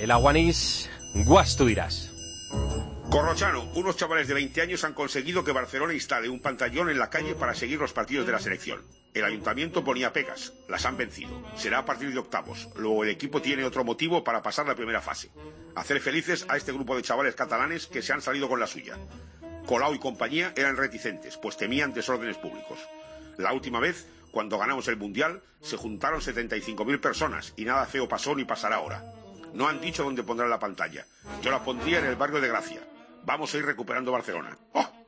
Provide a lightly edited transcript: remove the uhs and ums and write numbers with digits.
El Aguanís, guas tú dirás. Corrochano, unos chavales de 20 años han conseguido que Barcelona instale un pantallón en la calle para seguir los partidos de la selección. El ayuntamiento ponía pegas, las han vencido. Será a partir de octavos. Luego el equipo tiene otro motivo para pasar la primera fase. Hacer felices a este grupo de chavales catalanes que se han salido con la suya. Colau y compañía eran reticentes, pues temían desórdenes públicos. La última vez, cuando ganamos el Mundial, se juntaron 75.000 personas y nada feo pasó ni pasará ahora. No han dicho dónde pondrán la pantalla. Yo la pondría en el barrio de Gracia. Vamos a ir recuperando Barcelona. ¡Oh!